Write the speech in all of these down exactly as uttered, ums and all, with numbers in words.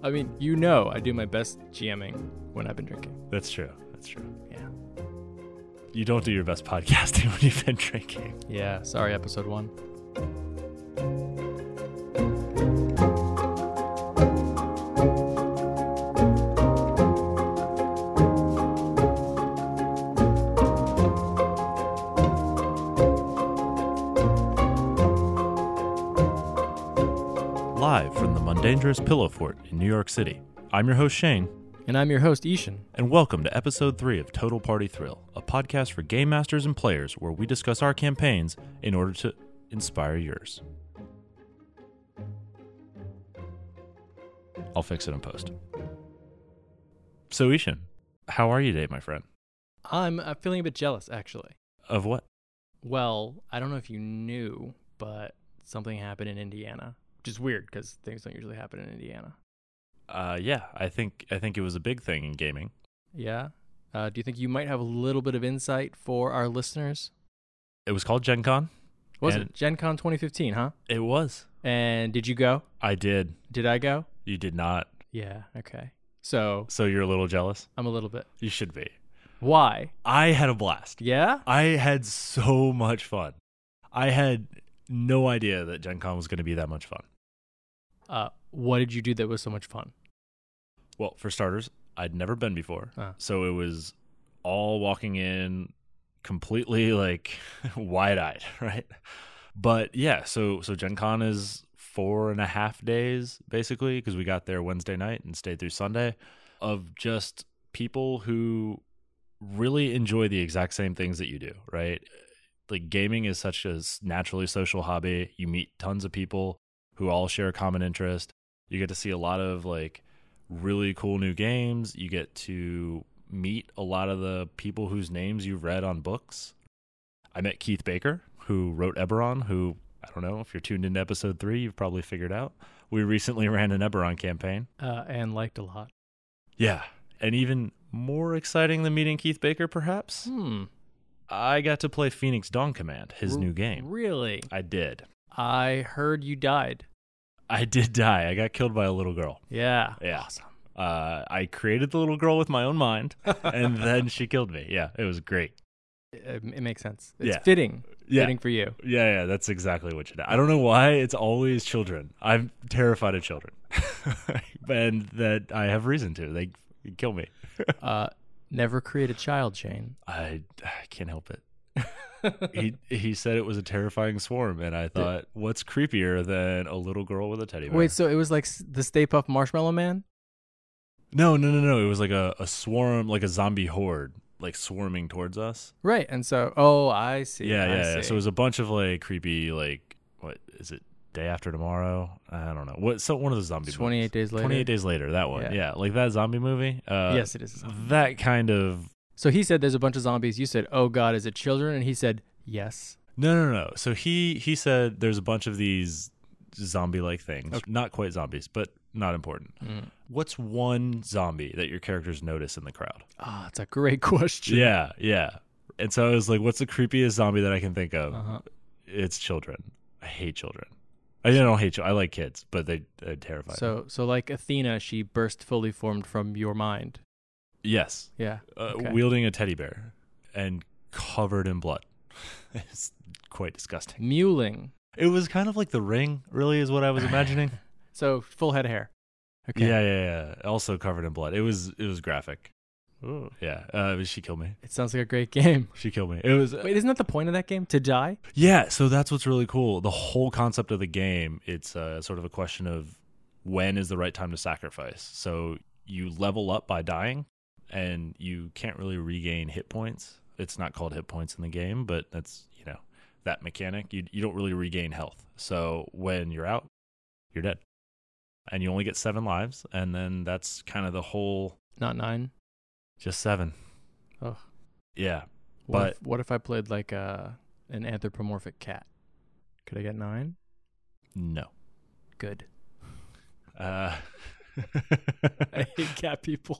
I mean, you know I do my best GMing when I've been drinking. That's true. That's true. Yeah. You don't do your best podcasting when you've been drinking. Yeah, sorry, episode one. Live from the Mundangerous Pillow Fort in New York City, I'm your host Shane. And I'm your host, Ishan. And welcome to episode three of Total Party Thrill, a podcast for game masters and players where we discuss our campaigns in order to inspire yours. I'll fix it in post. So Ishan, how are you today, my friend? I'm uh, feeling a bit jealous, actually. Of what? Well, I don't know if you knew, but something happened in Indiana, which is weird because things don't usually happen in Indiana. Uh, yeah, I think I think it was a big thing in gaming. Yeah? Uh, do you think you might have a little bit of insight for our listeners? It was called Gen Con. Was and it? Gen Con twenty fifteen, huh? It was. And did you go? I did. Did I go? You did not. Yeah, okay. So, So you're a little jealous? I'm a little bit. You should be. Why? I had a blast. Yeah? I had so much fun. I had no idea that Gen Con was going to be that much fun. Uh, what did you do that was so much fun? Well, for starters, I'd never been before. Uh. So it was all walking in completely like wide-eyed, right? But yeah, so so Gen Con is four and a half days basically, because we got there Wednesday night and stayed through Sunday, of just people who really enjoy the exact same things that you do, right? Like gaming is such a naturally social hobby. You meet tons of people who all share a common interest. You get to see a lot of like really cool new games. You get to meet a lot of the people whose names you've read on books. I met Keith Baker, who wrote Eberron, who, I don't know, if you're tuned into episode three, you've probably figured out. We recently ran an Eberron campaign. Uh, and liked a lot. Yeah. And even more exciting than meeting Keith Baker, perhaps, Hmm. I got to play Phoenix Dawn Command, his R- new game. Really? I did. I heard you died. I did die. I got killed by a little girl. Yeah. Yeah. Awesome. Uh, I created the little girl with my own mind, and then she killed me. Yeah, it was great. It, it makes sense. It's Yeah. fitting. Yeah. Fitting for you. Yeah, yeah, that's exactly what you did. I don't know why it's always children. I'm terrified of children, and that I have reason to. They kill me. Uh, never create a child, Shane. I, I can't help it. he he said it was a terrifying swarm, and I thought, what's creepier than a little girl with a teddy bear? Wait, so it was like s- the Stay Puft Marshmallow Man? No, no, no, no. It was like a, a swarm, like a zombie horde, like swarming towards us. Right. And so, oh, I see. Yeah, I yeah, yeah. see. So it was a bunch of like creepy, like, what is it? Day After Tomorrow? I don't know. What? So one of the zombie twenty-eight movies. days later. twenty-eight Days Later. That one. Yeah. Yeah, like that zombie movie. Uh, Yes, it is a zombie That kind of. So he said there's a bunch of zombies. You said, oh, God, is it children? And he said, yes. No, no, no. So he he said there's a bunch of these zombie-like things. Okay. Not quite zombies, but not important. Mm. What's one zombie that your characters notice in the crowd? Ah, it's a great question. Yeah, yeah. And so I was like, what's the creepiest zombie that I can think of? Uh-huh. It's children. I hate children. I don't hate children. I like kids, but they, they terrify me. So, so like Athena, she burst fully formed from your mind. Yes. Yeah. Uh, Okay. Wielding a teddy bear and covered in blood. It's quite disgusting. Mewling. It was kind of like The Ring, really, is what I was imagining. So full head of hair. Okay. Yeah, yeah, yeah. Also covered in blood. It was it was graphic. Ooh. Yeah. Uh, she killed me. It sounds like a great game. She killed me. It was Wait, isn't that the point of that game? To die? Yeah, so that's what's really cool. The whole concept of the game, it's uh, sort of a question of when is the right time to sacrifice. So you level up by dying, and you can't really regain hit points. It's not called hit points in the game, but that's, you know, that mechanic. You you don't really regain health. So when you're out, you're dead. And you only get seven lives, and then that's kind of the whole... Not nine? Just seven. Oh. Yeah. What But if, what if I played like a, an anthropomorphic cat? Could I get nine? no. Good. Uh, I hate cat people.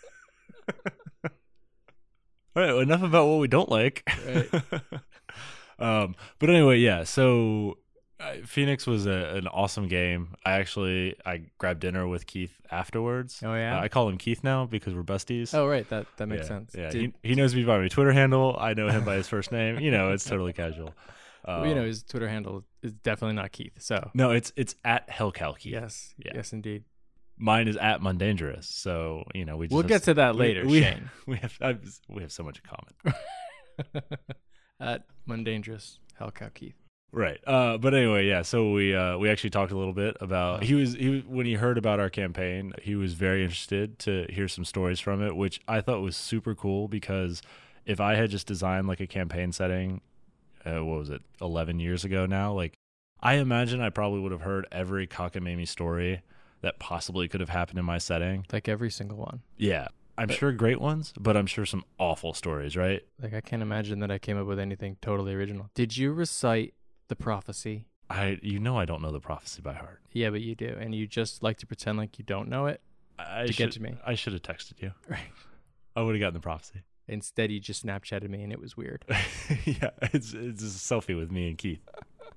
All right, well, enough about what we don't like. Right. um, but anyway, yeah. So Uh, Phoenix was a, an awesome game. I actually I grabbed dinner with Keith afterwards. Oh, yeah? Uh, I call him Keith now because we're besties. Oh, right. That that makes yeah, sense. Yeah, Did- he, he knows me by my Twitter handle. I know him by his first name. You know, it's totally casual. Um, well, you know, his Twitter handle is definitely not Keith. So no, it's it's at Hellcal Keith. yes, Yeah. yes, indeed. Mine is at Mundangerous. So you know, we just We'll have get s- to that we- later, we, Shane. We have I've, we have so much in common. At Mundangerous, Hellcow Keith. Right. Uh, but anyway, yeah. So we uh, we actually talked a little bit about he was he was- when he heard about our campaign, he was very interested to hear some stories from it, which I thought was super cool because if I had just designed like a campaign setting, uh, what was it, eleven years ago now, like I imagine I probably would have heard every cockamamie story that possibly could have happened in my setting. Like every single one. Yeah. I'm But- sure great ones, but I'm sure some awful stories, right? Like I can't imagine that I came up with anything totally original. Did you recite the prophecy? I you know I don't know the prophecy by heart. Yeah, but you do, and you just like to pretend like you don't know it I to should, get to me. I should have texted you. Right. I would have gotten the prophecy. Instead, you just Snapchatted me, and it was weird. Yeah, it's it's a selfie with me and Keith.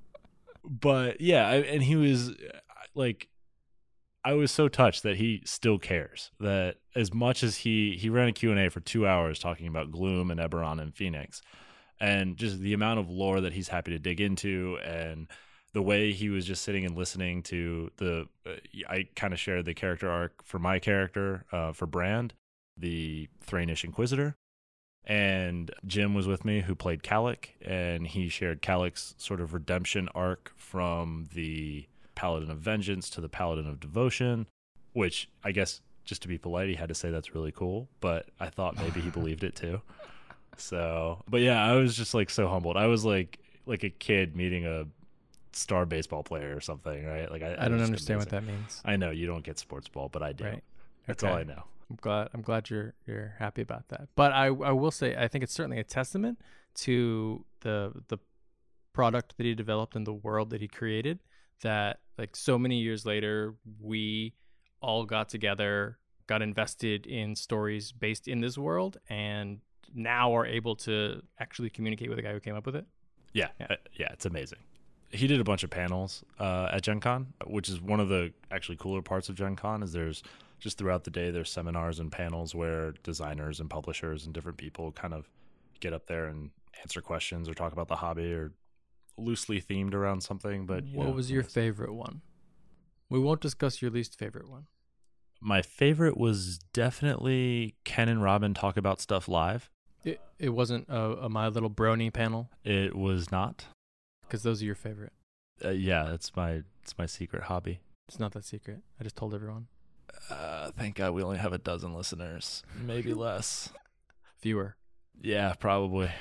But yeah, I, and he was like, I was so touched that he still cares. That as much as he he ran a Q and A for two hours talking about Gloom and Eberron and Phoenix, and just the amount of lore that he's happy to dig into, and the way he was just sitting and listening to the. Uh, I kind of shared the character arc for my character uh, for Brand, the Thrainish Inquisitor. And Jim was with me, who played Kalik, and he shared Kalik's sort of redemption arc from the Paladin of Vengeance to the Paladin of Devotion, which I guess, just to be polite, he had to say that's really cool, but I thought maybe he believed it too. So, but yeah, I was just like so humbled. I was like like a kid meeting a star baseball player or something, right? Like I, I don't understand what that means. I know you don't get sports ball, but I do. Right. That's Okay. all I know. I'm glad. I'm glad you're you're happy about that. But I I will say I think it's certainly a testament to the the product that he developed and the world that he created. That like so many years later, we all got together, got invested in stories based in this world, and now are able to actually communicate with the guy who came up with it. Yeah, Yeah. uh, yeah, it's amazing. He did a bunch of panels uh, at Gen Con, which is one of the actually cooler parts of Gen Con is there's just throughout the day, there's seminars and panels where designers and publishers and different people kind of get up there and answer questions or talk about the hobby or loosely themed around something. But you What know, was your yes. favorite one? We won't discuss your least favorite one. My favorite was definitely Ken and Robin talk about stuff live. It it wasn't a, a My Little Brony panel It was not. because those are your favorite. Uh, yeah, that's my it's my secret hobby. It's not that secret. I just told everyone. Uh, thank God we only have a dozen listeners, maybe less. Fewer. Yeah, probably.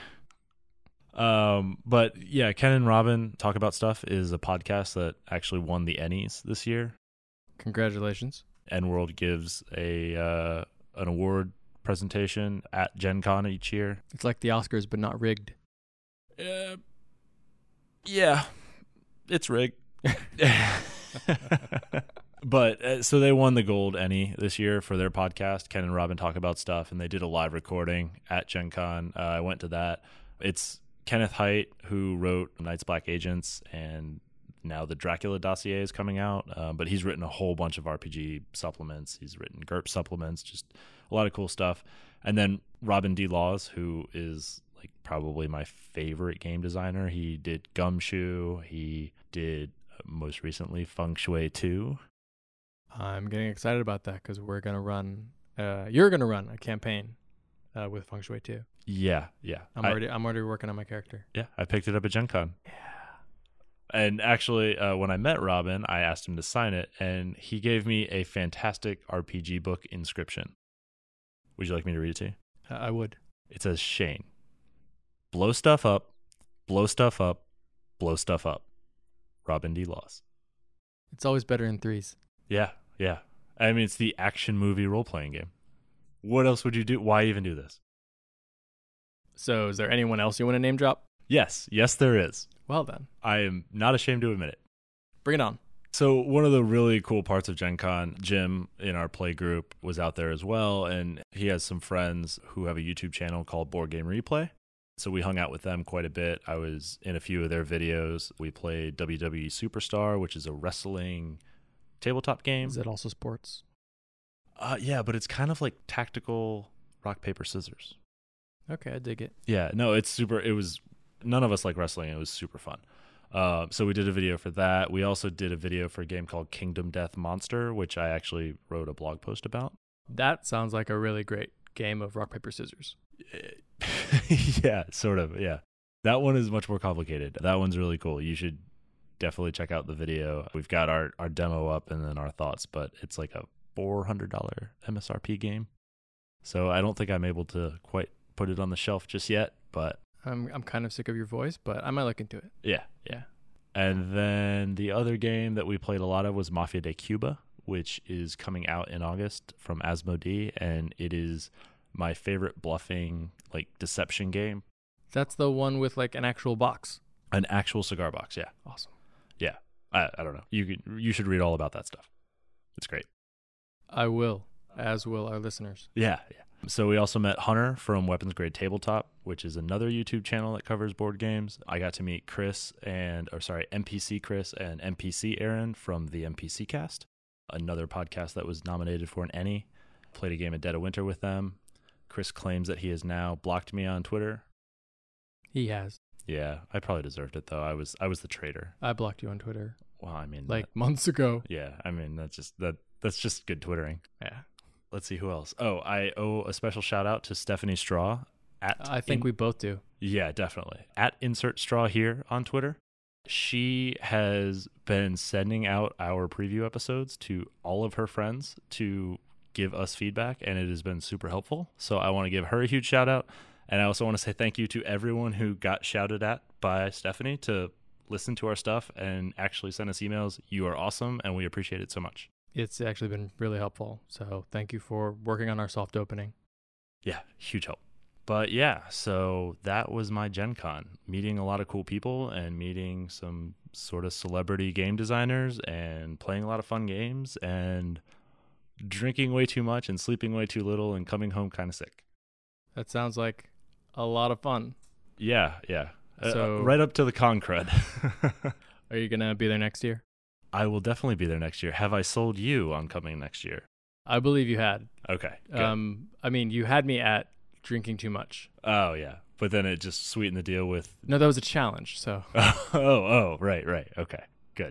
Um, but yeah, Ken and Robin Talk About Stuff is a podcast that actually won the Ennies this year. Congratulations. N-World gives a uh, an award presentation at Gen Con each year. It's like the Oscars, but not rigged. Uh, yeah, it's rigged. But uh, so they won the gold Ennie this year for their podcast. Ken and Robin Talk About Stuff, and they did a live recording at Gen Con. Uh, I went to that. It's Kenneth Haidt, who wrote Night's Black Agents, and now the Dracula dossier is coming out. Uh, but he's written a whole bunch of R P G supplements. He's written GURP supplements, just a lot of cool stuff. And then Robin D. Laws, who is like probably my favorite game designer. He did Gumshoe. He did uh, most recently Feng Shui two. I'm getting excited about that because we're gonna run. Uh, you're gonna run a campaign uh, with Feng Shui too. Yeah, yeah. I'm I- already. I'm already working on my character. Yeah, I picked it up at Gen Con. Yeah. And actually, uh, when I met Robin, I asked him to sign it, and he gave me a fantastic R P G book, Inscription. Would you like me to read it to you? Uh, I would. It says, Shane, blow stuff up, blow stuff up, blow stuff up. Robin D. Laws. It's always better in threes. Yeah, yeah. I mean, it's the action movie role-playing game. What else would you do? Why even do this? So, is there anyone else you want to name drop? Yes, yes, there is. Well then, I am not ashamed to admit it. bring it on. So one of the really cool parts of Gen Con, Jim in our play group was out there as well, and he has some friends who have a YouTube channel called Board Game Replay. So we hung out with them quite a bit. I was in a few of their videos. We played W W E Superstar, which is a wrestling tabletop game. Is it also sports? Uh, yeah, but it's kind of like tactical rock, paper, scissors. Okay, I dig it. Yeah, no, it's super. It was, none of us like wrestling. It was super fun. Uh, so we did a video for that. We also did a video for a game called Kingdom Death Monster, which I actually wrote a blog post about. That sounds like a really great game of rock, paper, scissors. Yeah, sort of. Yeah. That one is much more complicated. That one's really cool. You should definitely check out the video. We've got our, our demo up and then our thoughts, but it's like a four hundred dollars M S R P game. So I don't think I'm able to quite put it on the shelf just yet, but I'm I'm kind of sick of your voice, but I might look into it. yeah. Yeah. And then the other game that we played a lot of was Mafia de Cuba, which is coming out in August from Asmodee, and it is my favorite bluffing, like, deception game. That's the one with like an actual box. An actual cigar box, yeah. Awesome. Yeah. I, I don't know. You could, you should read all about that stuff. It's great. I will, as will our listeners. Yeah, yeah. So we also met Hunter from Weapons Grade Tabletop, which is another YouTube channel that covers board games. I got to meet Chris and, or sorry, N P C Chris and N P C Aaron from the N P C Cast, another podcast that was nominated for an Emmy. Played a game of Dead of Winter with them. Chris claims that he has now blocked me on Twitter. He has. Yeah, I probably deserved it though. I was I was the traitor. I blocked you on Twitter. Well, I mean, like that, months ago. Yeah, I mean that's just that that's just good Twittering. Yeah. Let's see who else. Oh, I owe a special shout out to Stephanie Straw. At I think in, we both do. Yeah, definitely. At Insert Straw here on Twitter. She has been sending out our preview episodes to all of her friends to give us feedback, and it has been super helpful. So I want to give her a huge shout out. And I also want to say thank you to everyone who got shouted at by Stephanie to listen to our stuff and actually send us emails. You are awesome, and we appreciate it so much. It's actually been really helpful. So thank you for working on our soft opening. Yeah, huge help. But yeah, so that was my Gen Con, meeting a lot of cool people and meeting some sort of celebrity game designers and playing a lot of fun games and drinking way too much and sleeping way too little and coming home kind of sick. That sounds like a lot of fun. Yeah, yeah. So uh, right up to the con crud. Are you going to be there next year? I will definitely be there next year. Have I sold you on coming next year? I believe you had. Okay. Good. Um, I mean, you had me at drinking too much. Oh, yeah. But then it just sweetened the deal with... No, that was a challenge, so... oh, oh, right, right. Okay, good.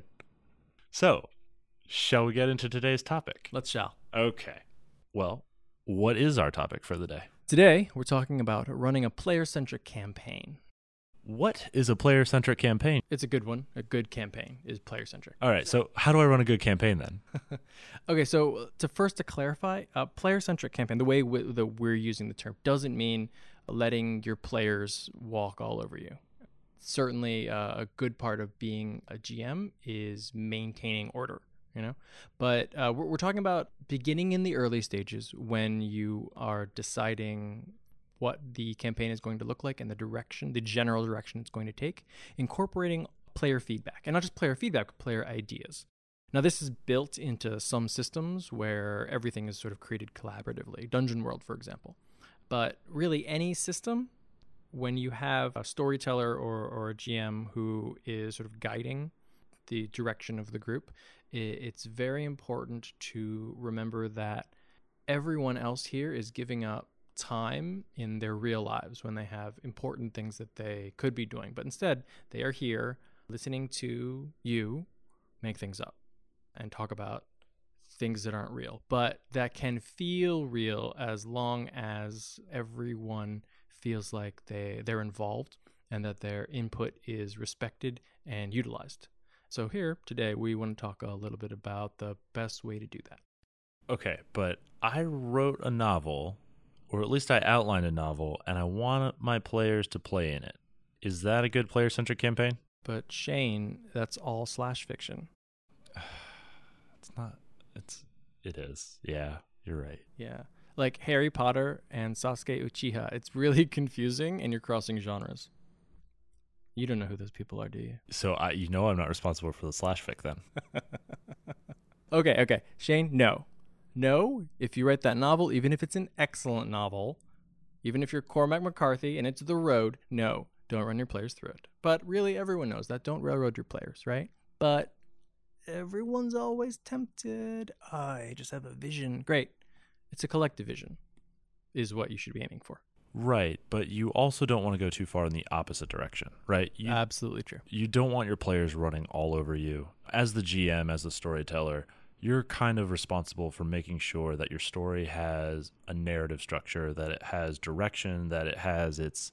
So, shall we get into today's topic? Let's shall. Okay. Well, what is our topic for the day? Today, we're talking about running a player-centric campaign. What is a player-centric campaign? It's a good one. A good campaign is player-centric. All right, so how do I run a good campaign then? Okay, so to first to clarify, a player-centric campaign, the way w- that we're using the term, doesn't mean letting your players walk all over you. Certainly, uh, a good part of being a G M is maintaining order, you know? But uh, we're, we're talking about beginning in the early stages when you are deciding what the campaign is going to look like and the direction, the general direction it's going to take, incorporating player feedback. And not just player feedback, but player ideas. Now, this is built into some systems where everything is sort of created collaboratively. Dungeon World, for example. But really, any system, when you have a storyteller or, or a G M who is sort of guiding the direction of the group, it's very important to remember that everyone else here is giving up time in their real lives when they have important things that they could be doing. But instead, they are here listening to you make things up and talk about things that aren't real, but that can feel real as long as everyone feels like they, they're involved and that their input is respected and utilized. So here today, we want to talk a little bit about the best way to do that. Okay, but I wrote a novel, or at least I outlined a novel, and I want my players to play in it. Is that a good player-centric campaign? But Shane, that's all slash fiction. It's not. It's. It is. Yeah, you're right. Yeah. Like Harry Potter and Sasuke Uchiha, it's really confusing and you're crossing genres. You don't know who those people are, do you? So, I, you know I'm not responsible for the slash fic then. okay, okay. Shane, no. No, if you write that novel, even if it's an excellent novel, Even if you're Cormac McCarthy and it's the road, no, don't run your players through it. But really, everyone knows that. Don't railroad your players, right? But everyone's always tempted. I just have a vision. Great. It's a collective vision is what you should be aiming for. Right, but you also don't want to go too far in the opposite direction, right? You, Absolutely true. You don't want your players running all over you. As the G M, as the storyteller, you're kind of responsible for making sure that your story has a narrative structure, that it has direction, that it has its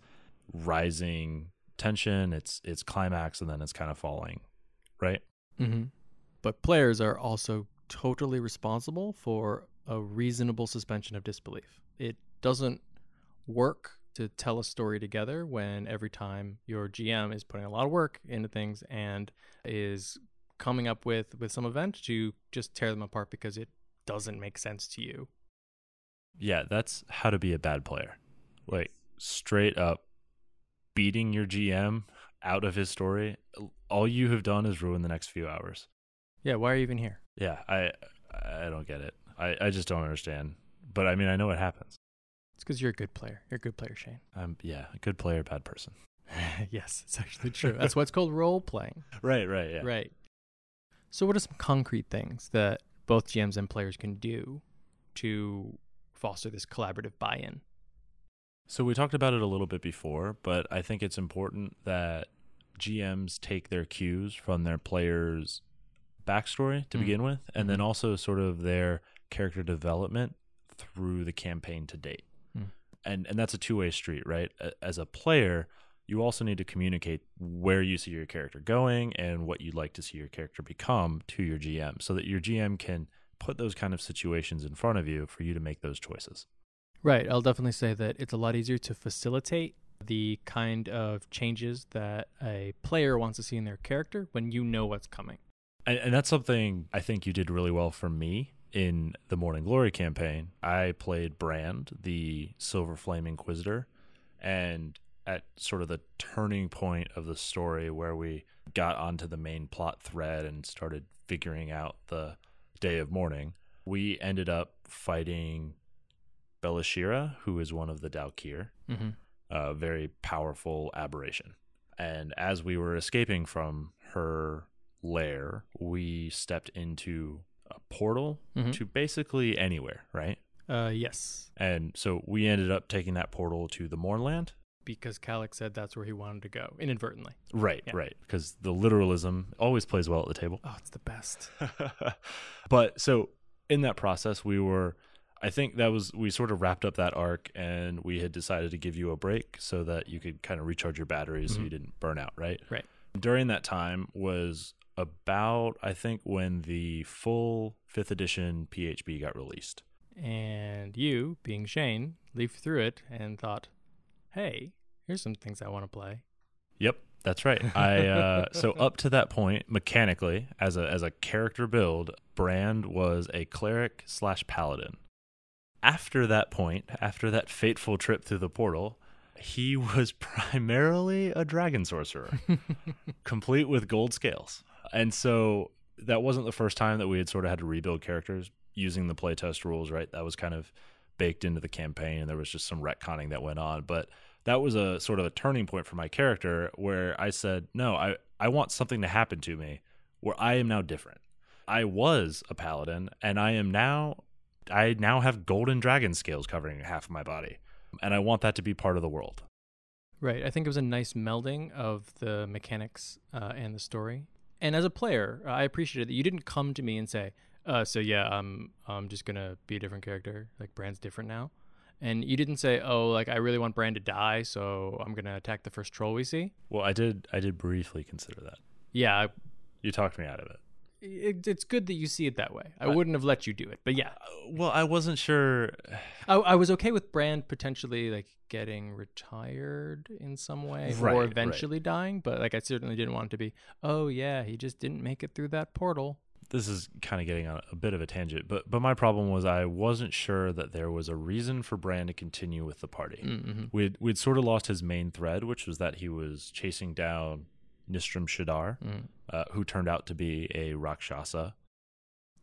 rising tension, its its climax, and then it's kind of falling, right? Mm-hmm. But players are also totally responsible for a reasonable suspension of disbelief. It doesn't work to tell a story together when every time your G M is putting a lot of work into things and is coming up with, with some event to just tear them apart because it doesn't make sense to you. Yeah, that's how to be a bad player. Like, straight up beating your G M out of his story. All you have done is ruin the next few hours. Yeah, why are you even here? Yeah, I I don't get it. I, I just don't understand. But I mean, I know it happens. It's because you're a good player. You're a good player, Shane. Um, yeah, a good player, bad person. Yes, it's actually true. That's why it's called role playing. Right, right, yeah. Right. So what are some concrete things that both G Ms and players can do to foster this collaborative buy-in? So we talked about it a little bit before, but I think it's important that G Ms take their cues from their players' backstory to mm. begin with, and mm. then also sort of their character development through the campaign to date. Mm. And and that's a two-way street, right? As a player, you also need to communicate where you see your character going and what you'd like to see your character become to your G M so that your G M can put those kind of situations in front of you for you to make those choices. Right. I'll definitely say that it's a lot easier to facilitate the kind of changes that a player wants to see in their character when you know what's coming. And, and that's something I think you did really well for me in the Morning Glory campaign. I played Brand, the Silver Flame Inquisitor, and at sort of the turning point of the story where we got onto the main plot thread and started figuring out the Day of Mourning, we ended up fighting Belashira, who is one of the Dalkir, mm-hmm. a very powerful aberration. And as we were escaping from her lair, we stepped into a portal mm-hmm. to basically anywhere, right? Uh, yes. And so we ended up taking that portal to the Mournland. Because Kalik said that's where he wanted to go, inadvertently. Right, yeah. right. Because the literalism always plays well at the table. Oh, it's the best. But so in that process, we were, I think that was, we sort of wrapped up that arc and we had decided to give you a break so that you could kind of recharge your batteries mm-hmm. so you didn't burn out, right? Right. During that time was about, I think, when the full fifth edition P H B got released. And you, being Shane, leafed through it and thought, hey, here's some things I want to play. Yep, that's right. I uh, so up to that point, mechanically, as a as a character build, Brand was a cleric slash paladin. After that point, after that fateful trip through the portal, he was primarily a dragon sorcerer, complete with gold scales. And so that wasn't the first time that we had sort of had to rebuild characters using the playtest rules, right? That was kind of baked into the campaign, and there was just some retconning that went on. But that was a sort of a turning point for my character where I said, no, I, I want something to happen to me where I am now different. I was a paladin, and I am now, I now have golden dragon scales covering half of my body. And I want that to be part of the world. Right. I think it was a nice melding of the mechanics uh, and the story. And as a player, I appreciated that you didn't come to me and say, Uh, so yeah, I'm I'm just gonna be a different character. Like Brand's different now, and you didn't say, oh, like I really want Brand to die, so I'm gonna attack the first troll we see. Well, I did I did briefly consider that. Yeah, I, you talked me out of it. it. It's good that you see it that way. I, I wouldn't have let you do it, but yeah. Uh, well, I wasn't sure. I, I was okay with Brand potentially like getting retired in some way, right, or eventually right. dying, but like I certainly didn't want it to be, oh yeah, he just didn't make it through that portal. This is kind of getting on a bit of a tangent, but but my problem was I wasn't sure that there was a reason for Brand to continue with the party. Mm-hmm. We'd we'd sort of lost his main thread, which was that he was chasing down Nistram Shadar, mm. uh, who turned out to be a Rakshasa.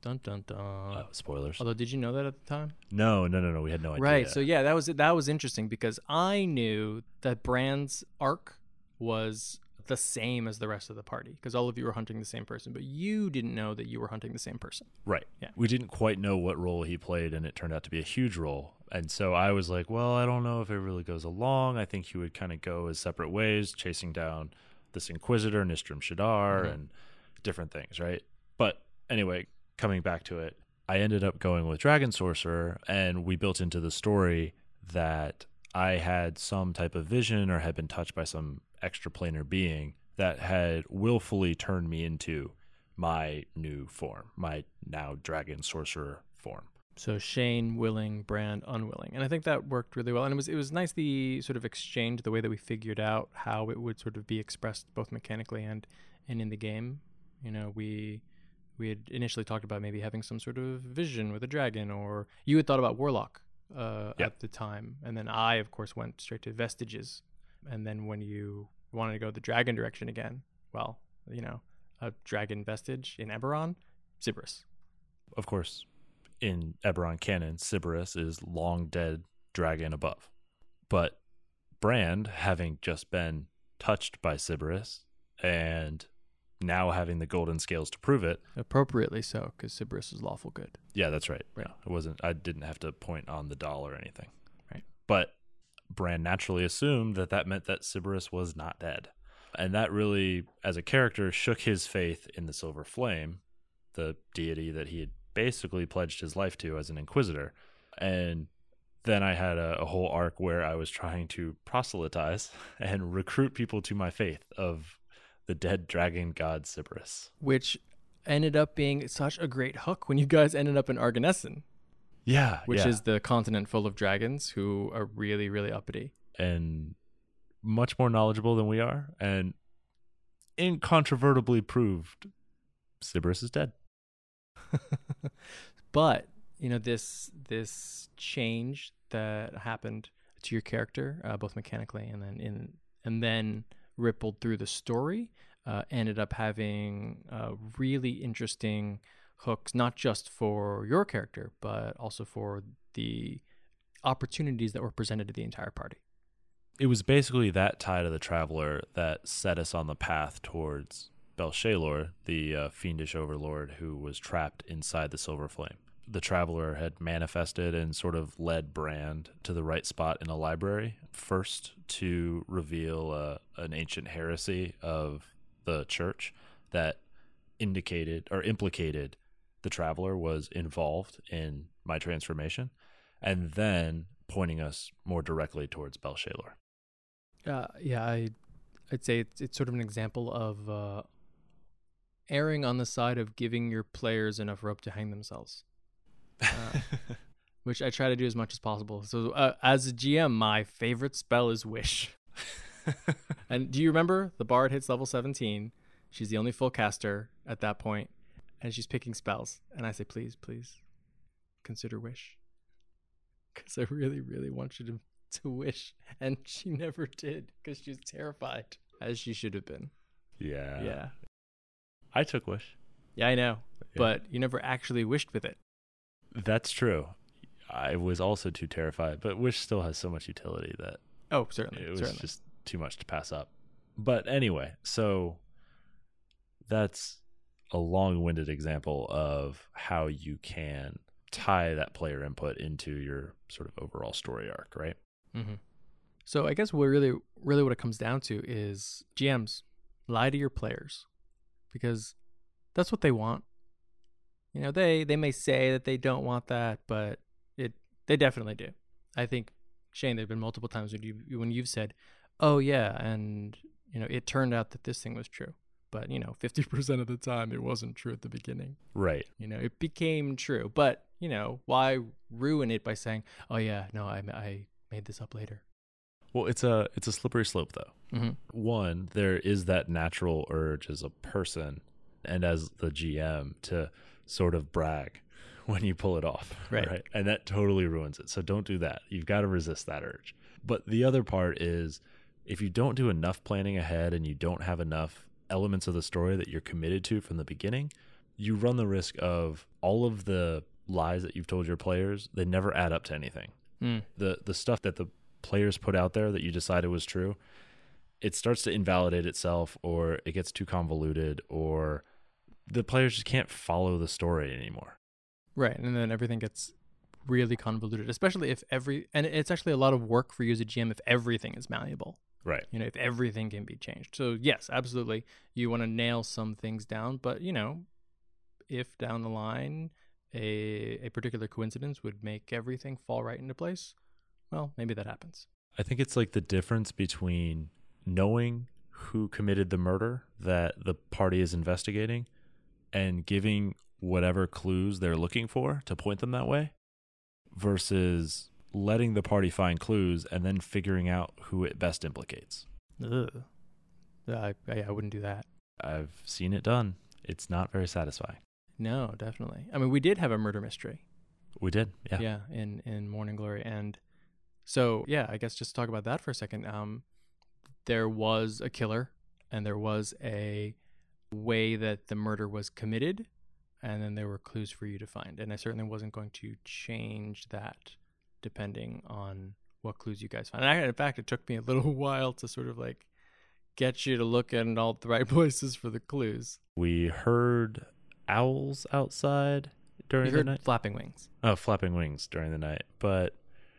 Dun dun dun. Uh, spoilers. Although, did you know that at the time? No, no, no, no. We had no idea. Right. So yeah, that was that was interesting because I knew that Bran's arc was the same as the rest of the party because all of you were hunting the same person, but you didn't know that you were hunting the same person. Right. Yeah. We didn't quite know what role he played, and it turned out to be a huge role. And so I was like, well, I don't know if it really goes along. I think he would kind of go as separate ways, chasing down this Inquisitor, Nistrim Shadar, mm-hmm. and different things, right? But anyway, coming back to it, I ended up going with Dragon Sorcerer, and we built into the story that I had some type of vision or had been touched by some extraplanar being that had willfully turned me into my new form, my now Dragon Sorcerer form. So Shane willing, Bran unwilling. And I think that worked really well. And it was it was nice the sort of exchange, the way that we figured out how it would sort of be expressed both mechanically and, and in the game. You know, we we had initially talked about maybe having some sort of vision with a dragon, or you had thought about Warlock uh, yep. at the time. And then I, of course, went straight to Vestiges. And then when you wanted to go the dragon direction again, well, you know, a dragon vestige in Eberron, Sybaris. Of course, in Eberron canon, Sybaris is long dead dragon above. But Bran, having just been touched by Sybaris and now having the golden scales to prove it. Appropriately so, because Sybaris is lawful good. Yeah, that's right. Right. No, it wasn't, I didn't have to point on the doll or anything. Right. But Bran naturally assumed that that meant that Sybaris was not dead. And that really, as a character, shook his faith in the Silver Flame, the deity that he had basically pledged his life to as an Inquisitor. And then I had a, a whole arc where I was trying to proselytize and recruit people to my faith of the dead dragon god Sybaris. Which ended up being such a great hook when you guys ended up in Arganesson. Yeah. Which yeah. is the continent full of dragons who are really, really uppity. And much more knowledgeable than we are. And incontrovertibly proved Sybaris is dead. But, you know, this this change that happened to your character, uh, both mechanically and then in and then rippled through the story, uh, ended up having uh, really interesting hooks, not just for your character, but also for the opportunities that were presented to the entire party. It was basically that tie to the Traveler that set us on the path towards Belshalar, the uh, fiendish overlord who was trapped inside the Silver Flame. The Traveler had manifested and sort of led Bran to the right spot in a library, first to reveal uh, an ancient heresy of the church that indicated or implicated the Traveler was involved in my transformation, and then pointing us more directly towards Belshalar. Uh, yeah, I, I'd say it's, it's sort of an example of uh, erring on the side of giving your players enough rope to hang themselves, uh, which I try to do as much as possible. So uh, as a G M, my favorite spell is Wish. And do you remember the Bard hits level seventeen? She's the only full caster at that point, and she's picking spells. And I say, please, please consider Wish. Because I really, really want you to, to wish. And she never did because she was terrified, as she should have been. Yeah. Yeah. I took Wish. Yeah, I know. Yeah. But you never actually wished with it. That's true. I was also too terrified, but Wish still has so much utility that Oh, certainly. it was certainly. just too much to pass up. But anyway, so that's a long-winded example of how you can tie that player input into your sort of overall story arc, right? Mm-hmm. So I guess what really, really what it comes down to is G Ms, lie to your players because that's what they want. You know, they, they may say that they don't want that, but it they definitely do. I think, Shane, there have been multiple times when, you, when you've said, oh, yeah, and, you know, it turned out that this thing was true. But, you know, fifty percent of the time it wasn't true at the beginning. Right. You know, it became true. But, you know, why ruin it by saying, oh, yeah, no, I, I made this up later. Well, it's a it's a slippery slope, though. Mm-hmm. One, there is that natural urge as a person and as the G M to sort of brag when you pull it off. Right. right. And that totally ruins it. So don't do that. You've got to resist that urge. But the other part is if you don't do enough planning ahead and you don't have enough elements of the story that you're committed to from the beginning, you run the risk of all of the lies that you've told your players, they never add up to anything. Mm. The the stuff that the players put out there that you decided was true, it starts to invalidate itself, or it gets too convoluted, or the players just can't follow the story anymore. Right, and then everything gets really convoluted, especially if every, and it's actually a lot of work for you as a G M if everything is malleable. Right. You know, if everything can be changed. So yes, absolutely, you want to nail some things down, but you know, if down the line a a particular coincidence would make everything fall right into place, well, maybe that happens. I think it's like the difference between knowing who committed the murder that the party is investigating and giving whatever clues they're looking for to point them that way, versus letting the party find clues and then figuring out who it best implicates. Ugh. I, I, I wouldn't do that. I've seen it done. It's not very satisfying. No, definitely. I mean, we did have a murder mystery. We did, yeah. Yeah, in, in Morning Glory. And so, yeah, I guess just talk about that for a second. Um, there was a killer, and there was a way that the murder was committed, and then there were clues for you to find. And I certainly wasn't going to change that depending on what clues you guys find. And I, in fact, it took me a little while to sort of like get you to look in all the right places for the clues. We heard owls outside during You the heard night. flapping wings. Oh, flapping wings during the night, but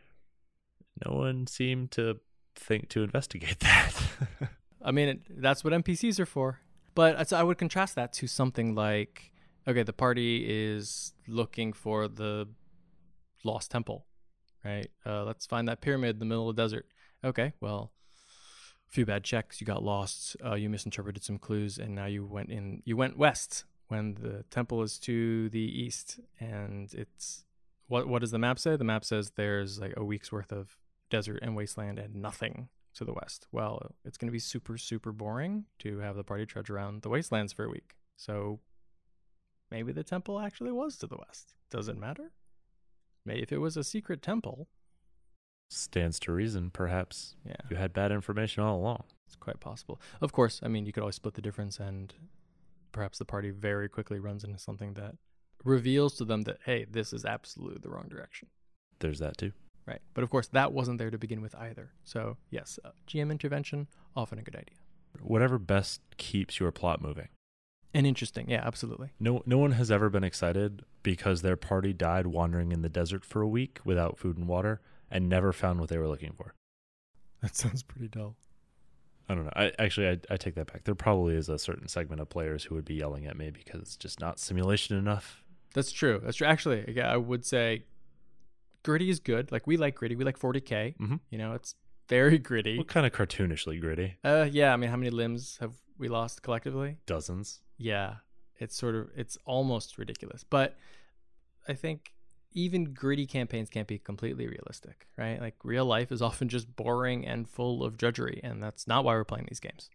no one seemed to think to investigate that. I mean, it, that's what N P Cs are for. But so I would contrast that to something like, okay, the party is looking for the lost temple, right? Uh, let's find that pyramid in the middle of the desert. Okay, well, a few bad checks, you got lost, uh, you misinterpreted some clues, and now you went in. You went west when the temple is to the east, and it's what? What does the map say? The map says there's like a week's worth of desert and wasteland and nothing to the west. Well, it's going to be super, super boring to have the party trudge around the wastelands for a week. So maybe the temple actually was to the west. Does it matter? Maybe if it was a secret temple. Stands to reason, perhaps Yeah, you had bad information all along. it's quite possible. Of course, I mean, you could always split the difference, and perhaps the party very quickly runs into something that reveals to them that, hey, this is absolutely the wrong direction. There's that too. Right. But of course, that wasn't there to begin with either. So yes, uh, G M intervention, often a good idea. Whatever best keeps your plot moving. And interesting. Yeah, absolutely. No no one has ever been excited because their party died wandering in the desert for a week without food and water and never found what they were looking for. That sounds pretty dull. I don't know. I actually I, I take that back. There probably is a certain segment of players who would be yelling at me because it's just not simulation enough. That's true. That's true. Actually, yeah, I would say gritty is good. Like, we like gritty. We like forty K. Mm-hmm. You know, it's very gritty. What kind of cartoonishly gritty? Uh, yeah. I mean, how many limbs have we lost collectively? Dozens. Yeah. It's sort of, it's almost ridiculous. But I think even gritty campaigns can't be completely realistic, right? Like, real life is often just boring and full of drudgery, and that's not why we're playing these games.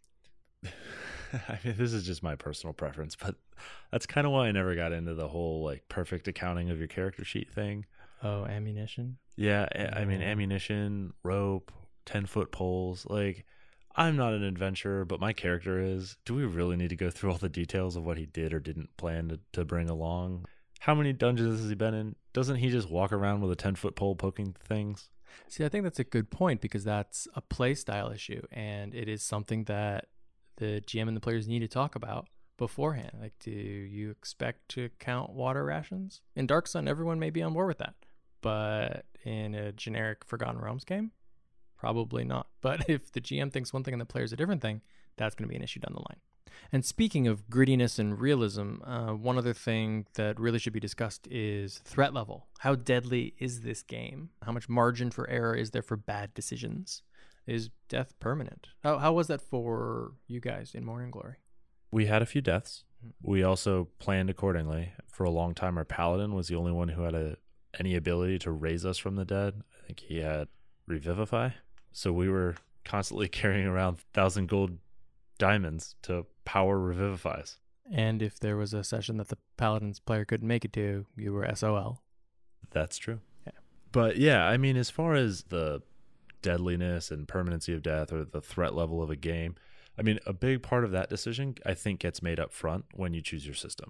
I mean, this is just my personal preference, but that's kind of why I never got into the whole like perfect accounting of your character sheet thing. Oh, ammunition? Yeah, I mean, Yeah. ammunition, rope, ten-foot poles. Like, I'm not an adventurer, but my character is. Do we really need to go through all the details of what he did or didn't plan to, to bring along? How many dungeons has he been in? Doesn't he just walk around with a ten-foot pole poking things? See, I think that's a good point, because that's a play style issue, and it is something that the G M and the players need to talk about beforehand. Like, do you expect to count water rations? In Dark Sun, everyone may be on board with that, but in a generic Forgotten Realms game, probably not. But if the G M thinks one thing and the players a different thing, that's going to be an issue down the line. And speaking of grittiness and realism, uh, one other thing that really should be discussed is threat level. How deadly is this game? How much margin for error is there for bad decisions? Is death permanent? How, how was that for you guys in Morning Glory? We had a few deaths. We also planned accordingly. For a long time, our paladin was the only one who had a, any ability to raise us from the dead. I think he had Revivify. So we were constantly carrying around thousand gold diamonds to power Revivifies. And if there was a session that the Paladin's player couldn't make it to, you were S O L. That's true. Yeah. But yeah, I mean, as far as the deadliness and permanency of death or the threat level of a game, I mean, a big part of that decision, I think, gets made up front when you choose your system.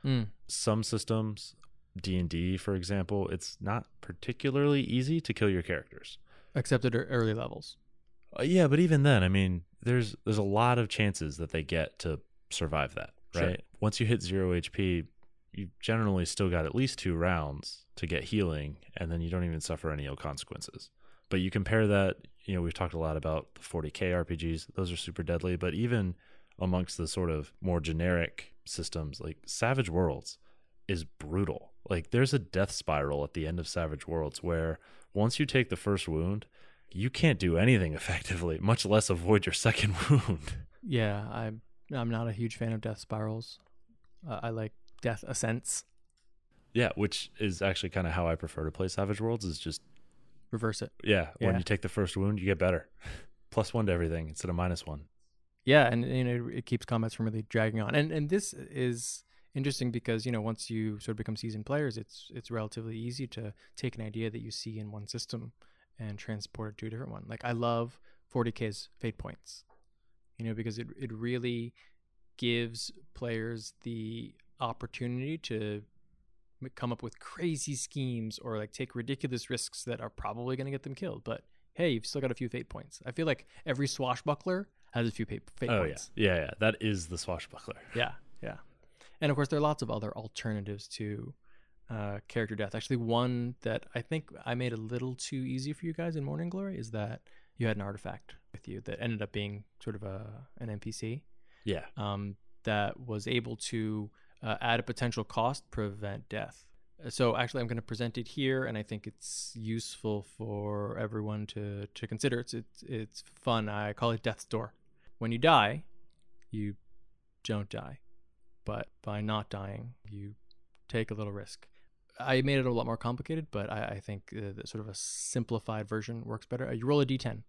Mm. Some systems, D and D, for example, it's not particularly easy to kill your characters. Except at ear- early levels. Uh, yeah, but even then, I mean, there's there's a lot of chances that they get to survive that, right? Sure. Once you hit zero H P, you generally still got at least two rounds to get healing, and then you don't even suffer any ill consequences. But you compare that, you know, we've talked a lot about the forty K R P Gs. Those are super deadly, but even amongst the sort of more generic systems, like Savage Worlds is brutal. Like there's a death spiral at the end of Savage Worlds where once you take the first wound, you can't do anything effectively, much less avoid your second wound. Yeah, I'm I'm not a huge fan of death spirals. Uh, I like death ascents. Yeah, which is actually kind of how I prefer to play Savage Worlds, is just Reverse it. yeah, when Yeah. you take the first wound, you get better. Plus one to everything instead of minus one. Yeah, and you know it keeps combats from really dragging on. And and this is interesting because you know once you sort of become seasoned players, it's it's relatively easy to take an idea that you see in one system and transport it to a different one. Like I love forty K's fate points, you know, because it it really gives players the opportunity to m- come up with crazy schemes or like take ridiculous risks that are probably going to get them killed. But hey, you've still got a few fate points. I feel like every swashbuckler has a few fate, fate Oh points. yeah, yeah, yeah. That is the swashbuckler. Yeah, yeah. And of course, there are lots of other alternatives to uh, character death. Actually, one that I think I made a little too easy for you guys in Morning Glory is that you had an artifact with you that ended up being sort of a an N P C Yeah, um, that was able to, uh, at a potential cost, prevent death. So actually, I'm going to present it here, and I think it's useful for everyone to to consider. It's it's it's fun. I call it Death's Door. When you die, you don't die, but by not dying, you take a little risk. I made it a lot more complicated, but I, I think uh, that sort of a simplified version works better. Uh, you roll a d ten.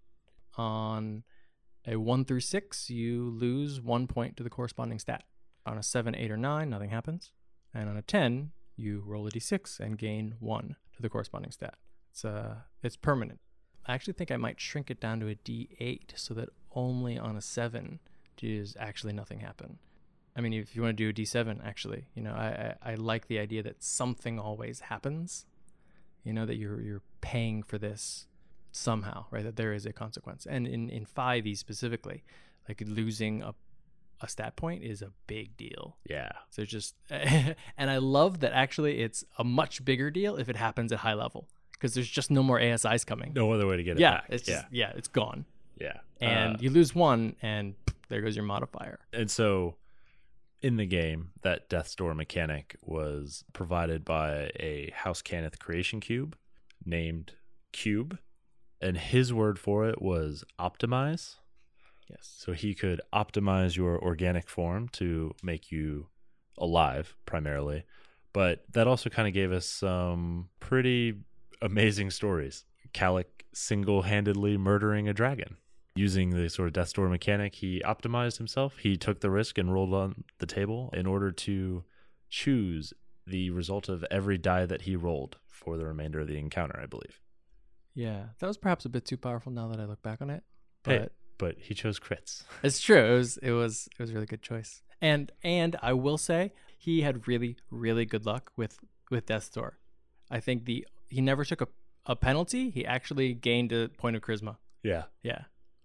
On a one through six, you lose one point to the corresponding stat. On a seven, eight, or nine, nothing happens. And on a ten, you roll a d six and gain one to the corresponding stat. It's uh, it's permanent. I actually think I might shrink it down to a d eight so that only on a seven does actually nothing happen. I mean, if you want to do a d seven, actually, you know, I, I, I like the idea that something always happens. You know, that you're you're paying for this somehow, right? That there is a consequence. And in in five e specifically, like losing a a stat point is a big deal. yeah. So it's just, and I love that actually it's a much bigger deal if it happens at high level because there's just no more A S Is coming. No other way to get it yeah, back. it's just, yeah, it's gone. yeah, And Uh, you lose one, and there goes your modifier. and so in the game, that Death's Door mechanic was provided by a House Cannith creation cube named Cube, and his word for it was optimize. Yes. So he could optimize your organic form to make you alive primarily. But that also kind of gave us some pretty amazing stories. Calic single-handedly murdering a dragon. Using the sort of Death's Door mechanic, he optimized himself. He took the risk and rolled on the table in order to choose the result of every die that he rolled for the remainder of the encounter, I believe. Yeah, that was perhaps a bit too powerful now that I look back on it. But Hey, but he chose crits. it's true. It was it was it was a really good choice. And and I will say he had really really good luck with with Death's Door. I think the he never took a, a penalty. He actually gained a point of charisma. Yeah, Yeah.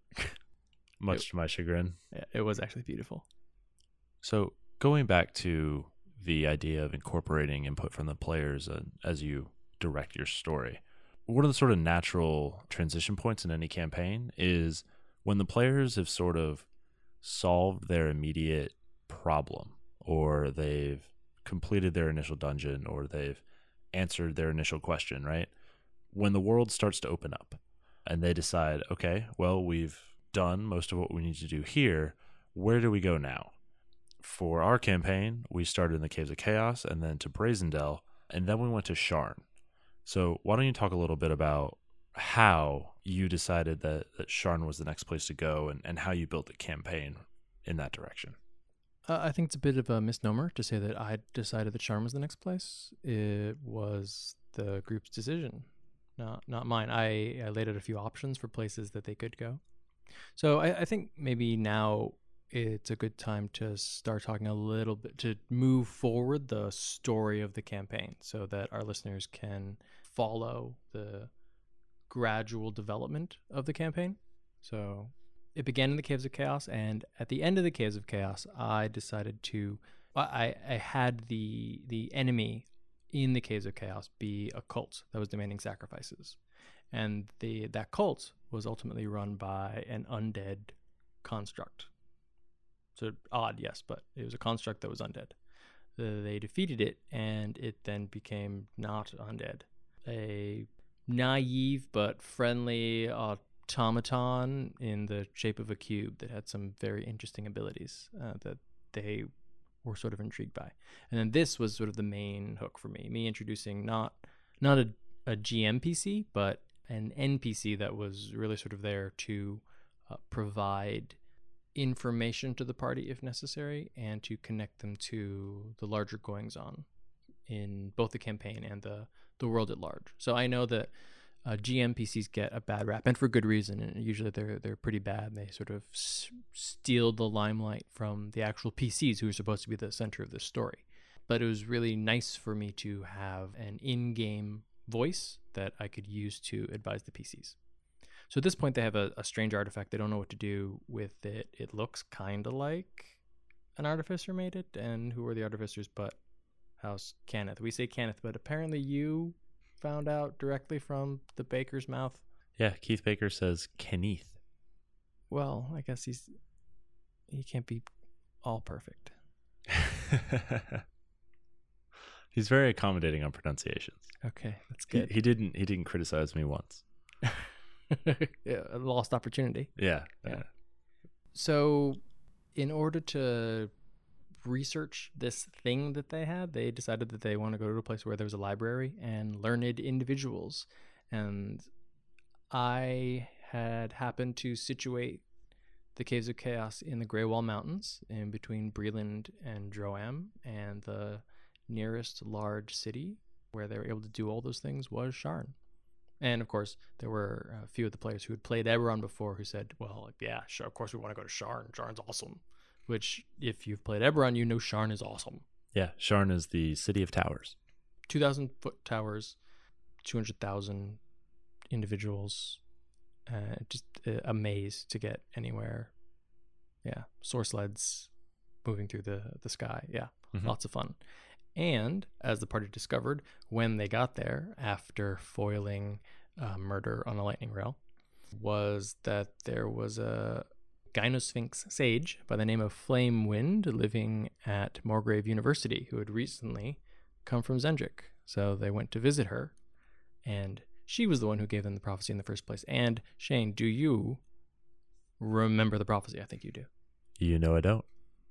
much to my chagrin. Yeah, it was actually beautiful. So going back to the idea of incorporating input from the players uh, as you direct your story, one of the sort of natural transition points in any campaign is when the players have sort of solved their immediate problem, or they've completed their initial dungeon, or they've answered their initial question, right? When the world starts to open up and they decide, okay, well, we've done most of what we need to do here. Where do we go now? For our campaign, we started in the Caves of Chaos and then to Brazendell, and then we went to Sharn. So why don't you talk a little bit about how you decided that, that Sharn was the next place to go, and, and how you built the campaign in that direction? Uh, I think it's a bit of a misnomer to say that I decided that Sharn was the next place. It was the group's decision, not not mine. I, I laid out a few options for places that they could go. So I, I think maybe now it's a good time to start talking a little bit, to move forward the story of the campaign so that our listeners can follow the gradual development of the campaign. So it began in the Caves of Chaos, and at the end of the Caves of Chaos, I decided to, I, I had the the enemy in the Caves of Chaos be a cult that was demanding sacrifices. And the that cult was ultimately run by an undead construct. So odd, yes, but it was a construct that was undead. Uh, they defeated it, and it then became not undead. A naive but friendly automaton in the shape of a cube that had some very interesting abilities uh, that they were sort of intrigued by. And then this was sort of the main hook for me, me introducing not not a, a G M P C, but an N P C that was really sort of there to uh, provide information to the party if necessary, and to connect them to the larger goings on in both the campaign and the, the world at large. So I know that uh, G M P Cs get a bad rap, and for good reason. And usually they're they're pretty bad. And they sort of s- steal the limelight from the actual P Cs who are supposed to be the center of the story. But it was really nice for me to have an in-game voice that I could use to advise the P Cs. So at this point, they have a, a strange artifact. They don't know what to do with it. It looks kind of like an artificer made it. And who are the artificers but House Cannith? We say Cannith, but apparently you found out directly from the baker's mouth. Yeah, Keith Baker says Kenneth. Well, I guess he's he can't be all perfect. He's very accommodating on pronunciations. Okay, that's good. He, he didn't he didn't criticize me once. Yeah, a lost opportunity. Yeah. Yeah. So in order to research this thing that they had, they decided that they want to go to a place where there was a library and learned individuals. And I had happened to situate the Caves of Chaos in the Greywall Mountains, in between Breland and Droam, and the nearest large city where they were able to do all those things was Sharn. And of course, there were a few of the players who had played Eberron before who said, well, yeah, sure, of course we want to go to Sharn. Sharn's awesome. Which, if you've played Eberron, you know Sharn is awesome. Yeah, Sharn is the city of towers. two thousand foot towers, two hundred thousand individuals. Uh, just a, a maze to get anywhere. Yeah, source sleds moving through the, the sky. Yeah, mm-hmm. Lots of fun. And as the party discovered when they got there, after foiling uh, murder on a lightning rail, was that there was a Gynosphinx sage by the name of Flamewind living at Morgrave University who had recently come from Zendrik. So they went to visit her, and she was the one who gave them the prophecy in the first place. And Shane, do you remember the prophecy? I think you do. You know I don't.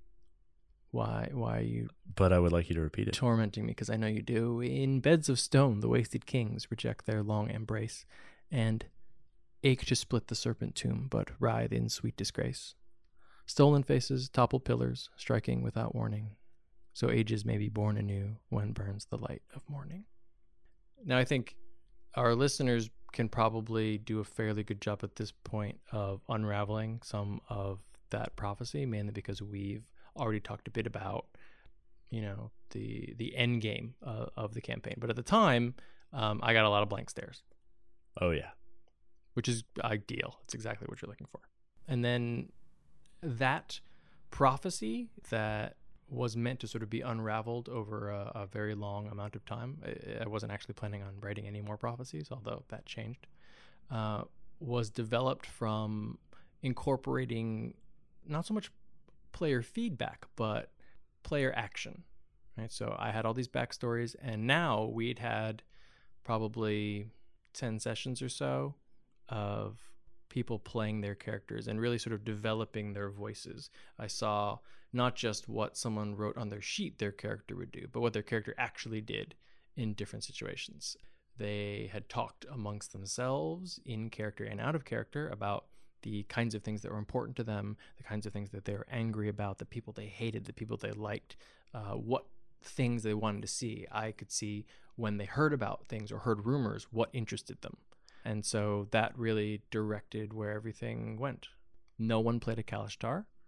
Why Why are you But I would like you to repeat it. tormenting me? Because I know you do. In beds of stone, the wasted kings reject their long embrace, and ache to split the serpent tomb, but writhe in sweet disgrace. Stolen faces topple pillars, striking without warning, so ages may be born anew when burns the light of morning. Now, I think our listeners can probably do a fairly good job at this point of unraveling some of that prophecy, mainly because we've already talked a bit about, you know, the the end game uh, of the campaign. But at the time, um, I got a lot of blank stares. Oh, yeah. Which is ideal. It's exactly what you're looking for. And then that prophecy that was meant to sort of be unraveled over a, a very long amount of time. I, I wasn't actually planning on writing any more prophecies, although that changed. Uh, was developed from incorporating not so much player feedback, but player action. Right. So I had all these backstories, and now we'd had probably ten sessions or so of people playing their characters and really sort of developing their voices. I saw not just what someone wrote on their sheet their character would do, but what their character actually did in different situations. They had talked amongst themselves in character and out of character about the kinds of things that were important to them, the kinds of things that they were angry about, the people they hated, the people they liked, uh, what things they wanted to see. I could see when they heard about things or heard rumors, what interested them. And so that really directed where everything went. No one played a Kalashtar.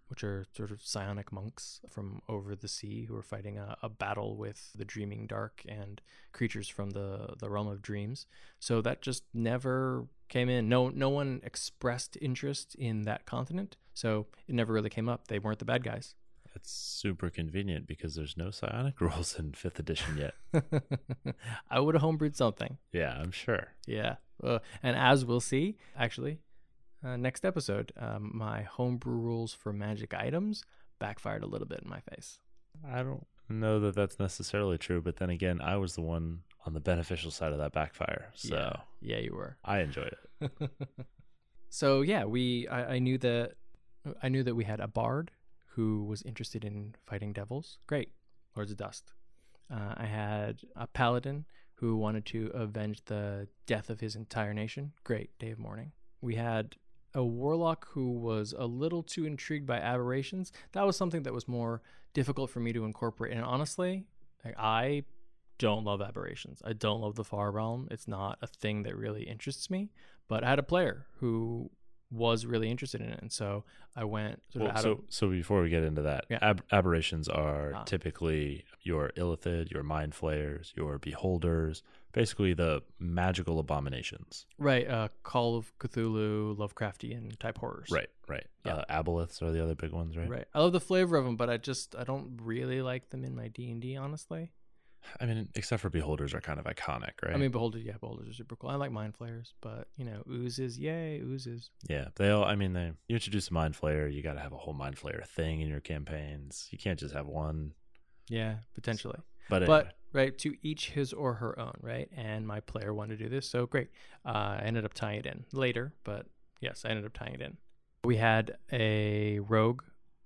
which are sort of psionic monks from over the sea who are fighting a, a battle with the Dreaming Dark and creatures from the, the realm of dreams. So that just never came in. No, no one expressed interest in that continent, so it never really came up. They weren't the bad guys. It's super convenient because there's no psionic rules in fifth edition yet. I would have homebrewed something. Yeah, I'm sure. Yeah. Uh, and as we'll see, actually, uh, next episode, um, my homebrew rules for magic items backfired a little bit in my face. I don't know that that's necessarily true, but then again, I was the one on the beneficial side of that backfire. So yeah, yeah you were. I enjoyed it. So yeah, we I, I knew that I knew that we had a bard who was interested in fighting devils. Great. Lords of Dust. Uh, I had a paladin who wanted to avenge the death of his entire nation. Great. Day of Mourning. We had a warlock who was a little too intrigued by aberrations. That was something that was more difficult for me to incorporate. And honestly, like, I don't love aberrations. I don't love the Far Realm. It's not a thing that really interests me. But I had a player who was really interested in it, and so I went sort well, of out so, of... so before we get into that, Yeah. ab- aberrations are Ah. typically your illithid, your mind flayers, your beholders, basically the magical abominations. Right, uh, Call of Cthulhu, Lovecraftian type horrors. Right, right. Yeah. Uh, aboliths are the other big ones, right? Right. I love the flavor of them, but I just, I don't really like them in my D and D, honestly. I mean, except for beholders are kind of iconic, right? I mean, beholders, yeah, beholders are super cool. I like mind flayers, but, you know, oozes, yay, oozes. yeah, they all. I mean, they you introduce a mind flayer, you got to have a whole mind flayer thing in your campaigns. You can't just have one. Yeah, potentially. But anyway, But, right, to each his or her own, right? And my player wanted to do this, so great. Uh, I ended up tying it in later, but yes, I ended up tying it in. We had a rogue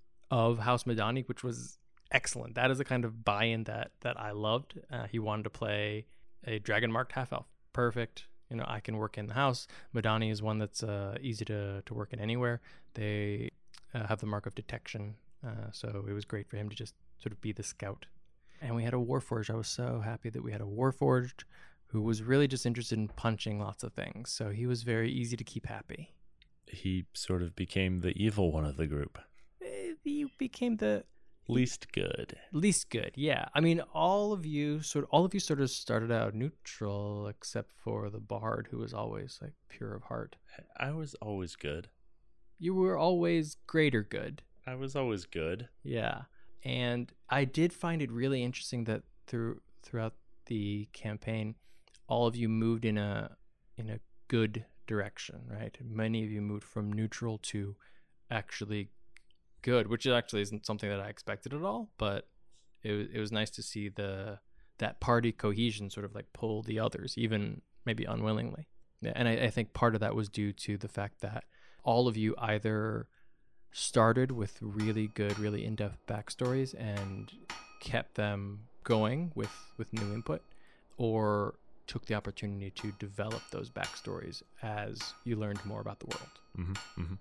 of House Madani, which was excellent. That is the kind of buy-in that that I loved. Uh, he wanted to play a dragon marked half elf. Perfect. You know, I can work in the house. Madani is one that's uh, easy to to work in anywhere. They uh, have the mark of detection, uh, so it was great for him to just sort of be the scout. And we had a Warforged. I was so happy that we had a Warforged who was really just interested in punching lots of things. So he was very easy to keep happy. he sort of became the evil one of the group. Eh, He became the Least good. least good. Yeah. I mean, all of you sort all of you sort of started out neutral except for the bard who was always like pure of heart. I was always good. You were always greater good. I was always good. Yeah. And I did find it really interesting that through throughout the campaign all of you moved in a in a good direction, right? Many of you moved from neutral to actually good, which actually isn't something that I expected at all, but it was it was nice to see the that party cohesion sort of like pull the others, even maybe unwillingly. Yeah, and I, I think part of that was due to the fact that all of you either started with really good, really in-depth backstories and kept them going with with new input, or took the opportunity to develop those backstories as you learned more about the world. Mm-hmm, mm-hmm.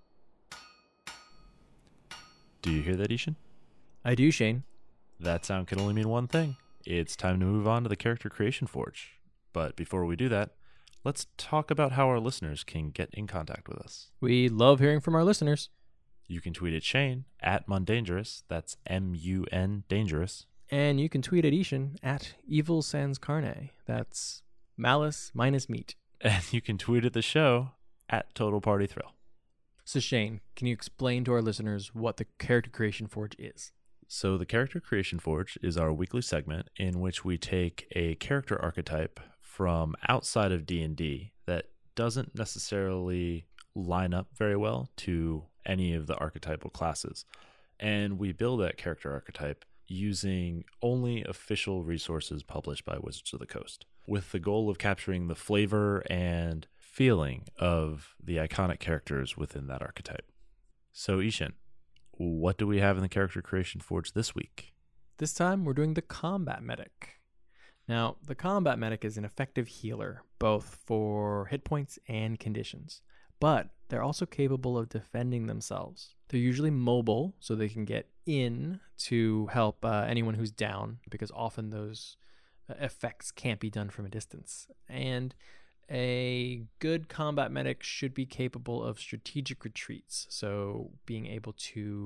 Do you hear that, Ishan? I do, Shane. That sound can only mean one thing. It's time to move on to the Character Creation Forge. But before we do that, let's talk about how our listeners can get in contact with us. We love hearing from our listeners. You can tweet at Shane at Mundangerous. That's M U N Dangerous. And you can tweet at Ishan at Evil Sans Carne. That's malice minus meat. And you can tweet at the show at Total Party Thrill. So Shane, can you explain to our listeners what the Character Creation Forge is? So the Character Creation Forge is our weekly segment in which we take a character archetype from outside of D and D that doesn't necessarily line up very well to any of the archetypal classes. And we build that character archetype using only official resources published by Wizards of the Coast, with the goal of capturing the flavor and feeling of the iconic characters within that archetype. So Ishan, what do we have in the Character Creation Forge this week? This time we're doing the Combat Medic. Now, the Combat Medic is an effective healer, both for hit points and conditions, but they're also capable of defending themselves. They're usually mobile, so they can get in to help uh, anyone who's down, because often those effects can't be done from a distance. And a good combat medic should be capable of strategic retreats, so being able to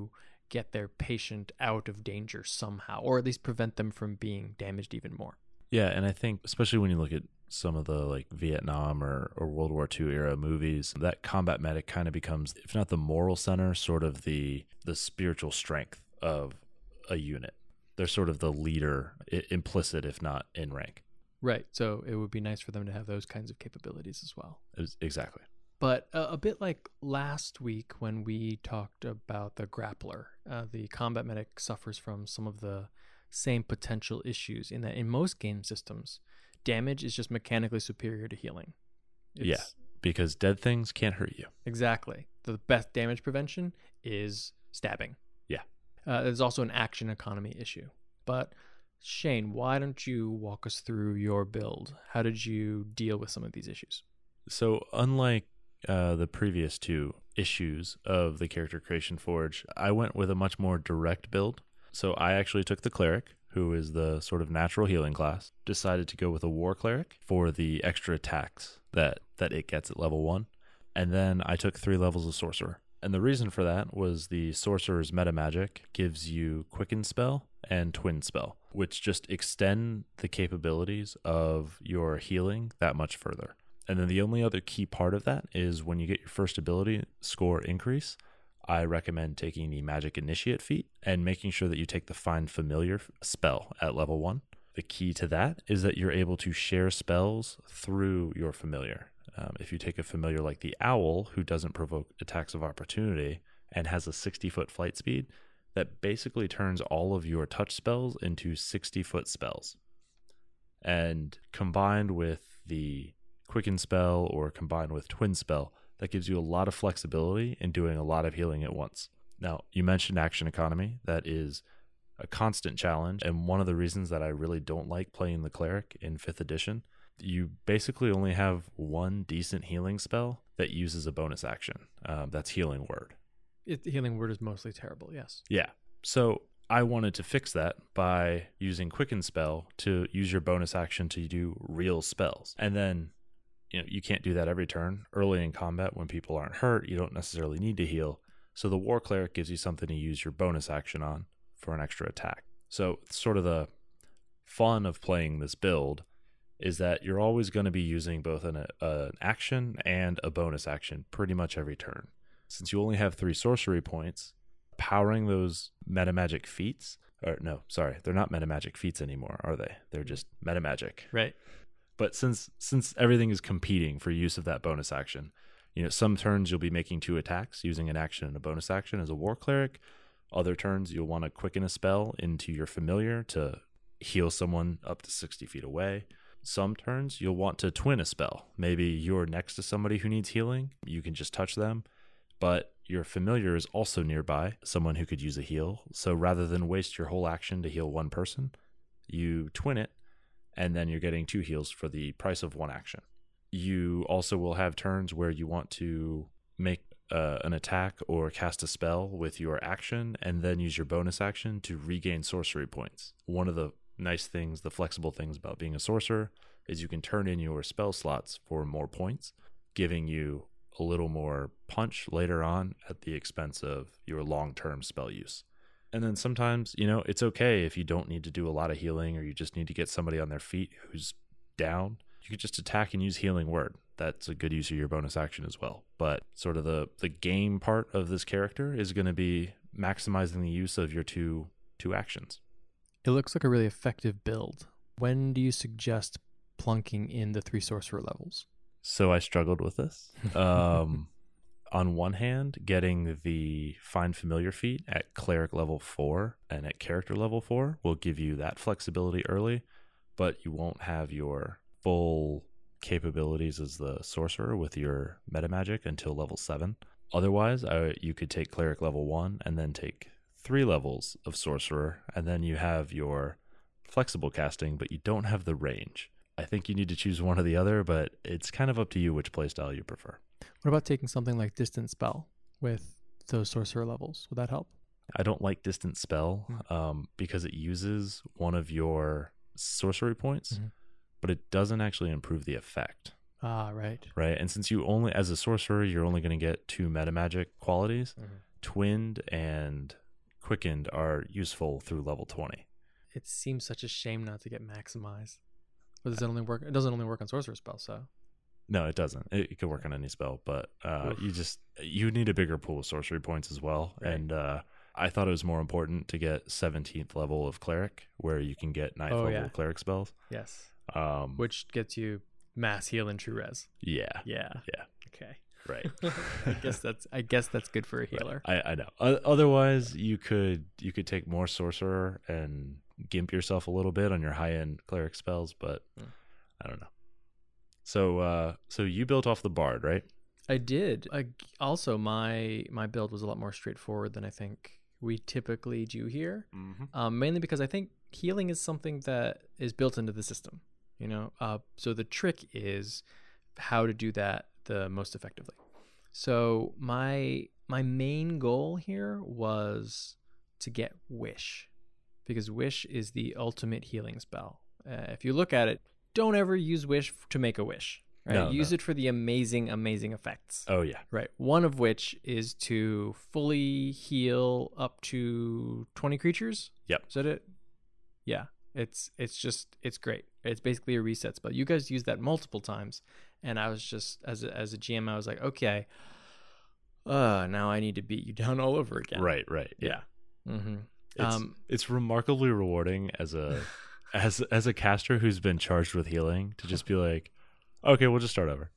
get their patient out of danger somehow, or at least prevent them from being damaged even more. Yeah, and I think especially when you look at some of the like Vietnam or, or World War Two era movies, that combat medic kind of becomes, if not the moral center, sort of the the spiritual strength of a unit. They're sort of the leader, I- implicit if not in rank. Right. So it would be nice for them to have those kinds of capabilities as well. Ex- Exactly. But uh, a bit like last week when we talked about the grappler, uh, the combat medic suffers from some of the same potential issues in that in most game systems, damage is just mechanically superior to healing. It's, Yeah, because dead things can't hurt you. Exactly. The best damage prevention is stabbing. Yeah. Uh, there's also an action economy issue. But Shane, why don't you walk us through your build? How did you deal with some of these issues? So unlike uh, the previous two issues of the Character Creation Forge, I went with a much more direct build. So I actually took the Cleric, who is the sort of natural healing class, decided to go with a War Cleric for the extra attacks that, that it gets at level one. And then I took three levels of Sorcerer. And the reason for that was the Sorcerer's meta magic gives you Quicken Spell and Twin Spell, which just extend the capabilities of your healing that much further. And then the only other key part of that is when you get your first ability score increase, I recommend taking the Magic Initiate feat and making sure that you take the Find Familiar spell at level one. The key to that is that you're able to share spells through your familiar. Um, if you take a familiar like the Owl, who doesn't provoke attacks of opportunity and has a sixty-foot flight speed, that basically turns all of your touch spells into sixty-foot spells. And combined with the Quicken Spell or combined with Twin Spell, that gives you a lot of flexibility in doing a lot of healing at once. Now, you mentioned action economy. That is a constant challenge, and one of the reasons that I really don't like playing the Cleric in fifth edition. You basically only have one decent healing spell that uses a bonus action. Um, that's Healing Word. It, healing Word is mostly terrible, yes. Yeah. So I wanted to fix that by using Quicken Spell to use your bonus action to do real spells. And then, you know, you can't do that every turn. Early in combat, when people aren't hurt, you don't necessarily need to heal. So the War Cleric gives you something to use your bonus action on for an extra attack. So it's sort of the fun of playing this build is that you're always going to be using both an, uh, an action and a bonus action pretty much every turn. Since you only have three sorcery points, powering those metamagic feats, or no, sorry, they're not metamagic feats anymore, are they? They're just metamagic. Right. But since since everything is competing for use of that bonus action, you know, some turns you'll be making two attacks using an action and a bonus action as a War Cleric. Other turns you'll want to quicken a spell into your familiar to heal someone up to sixty feet away. Some turns you'll want to twin a spell. Maybe you're next to somebody who needs healing. You can just touch them, but your familiar is also nearby, someone who could use a heal. So rather than waste your whole action to heal one person, you twin it, and then you're getting two heals for the price of one action. You also will have turns where you want to make uh, an attack or cast a spell with your action and then use your bonus action to regain sorcery points. One of the nice things, the flexible things about being a sorcerer is you can turn in your spell slots for more points, giving you a little more punch later on at the expense of your long-term spell use. And then sometimes, you know, it's okay if you don't need to do a lot of healing or you just need to get somebody on their feet who's down. You could just attack and use Healing Word. That's a good use of your bonus action as well. But sort of the, the game part of this character is going to be maximizing the use of your two two actions. It looks like a really effective build. When do you suggest plunking in the three sorcerer levels? So I struggled with this. Um, on one hand, getting the Find Familiar feat at Cleric level four and at Character level four will give you that flexibility early, but you won't have your full capabilities as the Sorcerer with your Metamagic until level seven. Otherwise, I, you could take Cleric level one and then take three levels of Sorcerer, and then you have your flexible casting, but you don't have the range. I think you need to choose one or the other, but it's kind of up to you which playstyle you prefer. What about taking something like Distant Spell with those sorcerer levels? Would that help? I don't like Distant Spell Mm-hmm. um, because it uses one of your sorcery points, Mm-hmm. but it doesn't actually improve the effect. Ah, right. Right? And since you only, as a sorcerer, you're only going to get two metamagic qualities, Mm-hmm. Twinned and quickened are useful through level twenty. It seems such a shame not to get maximized. But does it only work? It doesn't only work on sorcerer spells, so. No, it doesn't. It, it could work on any spell, but uh, you just you need a bigger pool of sorcery points as well. Right. And uh, I thought it was more important to get seventeenth level of cleric, where you can get ninth oh, level yeah. of cleric spells. Yes. Um, Which gets you mass heal and true res. Yeah. Yeah. Yeah. Okay. Right. I guess that's I guess that's good for a healer. Right. I, I know. O- otherwise, you could you could take more sorcerer and gimp yourself a little bit on your high end cleric spells, but mm. I don't know. So uh, so you built off the bard, right? I did. I, also, my my build was a lot more straightforward than I think we typically do here. Mm-hmm. Um, mainly because I think healing is something that is built into the system. You know, uh, so the trick is how to do that the most effectively. So my my main goal here was to get Wish, because Wish is the ultimate healing spell. Uh, if you look at it, don't ever use Wish to make a wish. Right? No, use no. it for the amazing, amazing effects. Oh yeah. Right. One of which is to fully heal up to twenty creatures. Yep. Is that it? Yeah. It's it's just it's great. It's basically a reset spell. You guys used that multiple times, and I was just as a, as a G M, I was like, okay, uh, now I need to beat you down all over again. Right. Right. Yeah. Mm-hmm. It's Um, it's remarkably rewarding as a as as a caster who's been charged with healing to just be like, okay, we'll just start over.